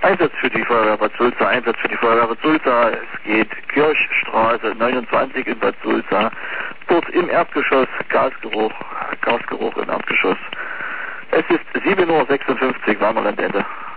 Einsatz für die Feuerwehr Bad Sulza, Einsatz für die Feuerwehr Bad Sulza. Es geht Kirchstraße 29 in Bad Sulza. Dort im Erdgeschoss Gasgeruch im Erdgeschoss. Es ist 7:56 Uhr, Warnerlandende.